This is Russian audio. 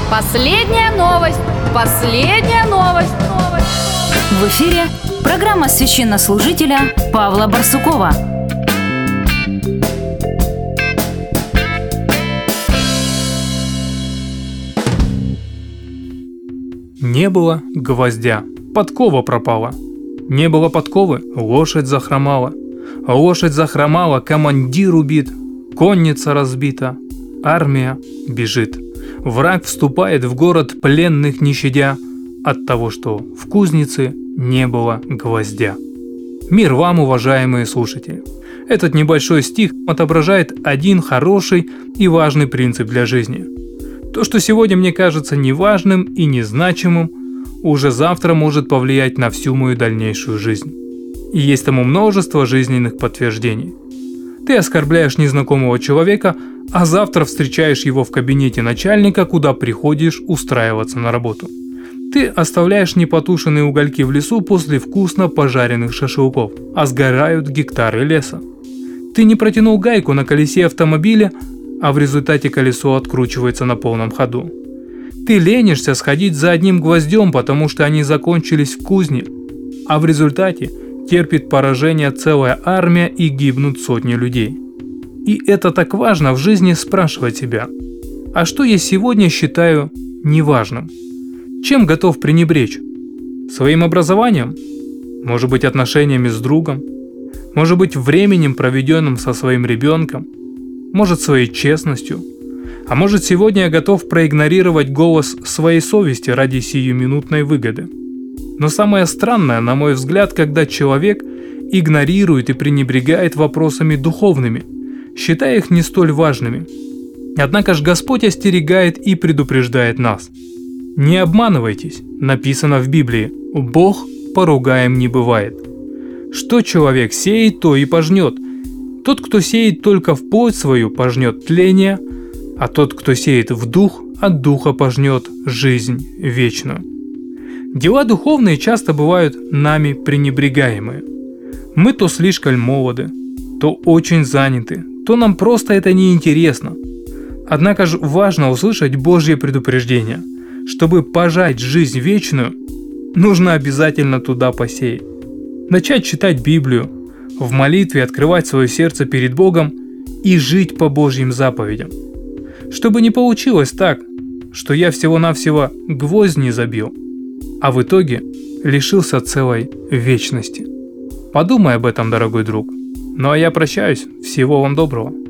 Последняя новость. Последняя новость. В эфире программа священнослужителя Павла Барсукова. Не было гвоздя, подкова пропала. Не было подковы, лошадь захромала. Лошадь захромала, командир убит, конница разбита, армия бежит. Враг вступает в город пленных не щадя от того, что в кузнице не было гвоздя. Мир вам, уважаемые слушатели! Этот небольшой стих отображает один хороший и важный принцип для жизни. То, что сегодня мне кажется неважным и незначимым, уже завтра может повлиять на всю мою дальнейшую жизнь. И есть тому множество жизненных подтверждений. Ты оскорбляешь незнакомого человека, а завтра встречаешь его в кабинете начальника, куда приходишь устраиваться на работу. Ты оставляешь непотушенные угольки в лесу после вкусно пожаренных шашлыков, а сгорают гектары леса. Ты не протянул гайку на колесе автомобиля, а в результате колесо откручивается на полном ходу. Ты ленишься сходить за одним гвоздем, потому что они закончились в кузне, а в результате терпит поражение целая армия и гибнут сотни людей. И это так важно в жизни спрашивать себя: а что я сегодня считаю неважным? Чем готов пренебречь? Своим образованием? Может быть, отношениями с другом? Может быть, временем, проведенным со своим ребенком? Может, своей честностью? А может, сегодня я готов проигнорировать голос своей совести ради сиюминутной выгоды? Но самое странное, на мой взгляд, когда человек игнорирует и пренебрегает вопросами духовными, считая их не столь важными. Однако ж Господь остерегает и предупреждает нас. Не обманывайтесь, написано в Библии: Бог поругаем не бывает. Что человек сеет, то и пожнет. Тот, кто сеет только в плоть свою, пожнет тление, а тот, кто сеет в дух, от духа пожнет жизнь вечную. Дела духовные часто бывают нами пренебрегаемые. Мы то слишком молоды, то очень заняты, то нам просто это не интересно. Однако же важно услышать Божье предупреждение: чтобы пожать жизнь вечную, нужно обязательно туда посеять. Начать читать Библию, в молитве открывать свое сердце перед Богом и жить по Божьим заповедям. Чтобы не получилось так, что я всего-навсего гвоздь не забил, а в итоге лишился целой вечности. Подумай об этом, дорогой друг. Ну а я прощаюсь. Всего вам доброго.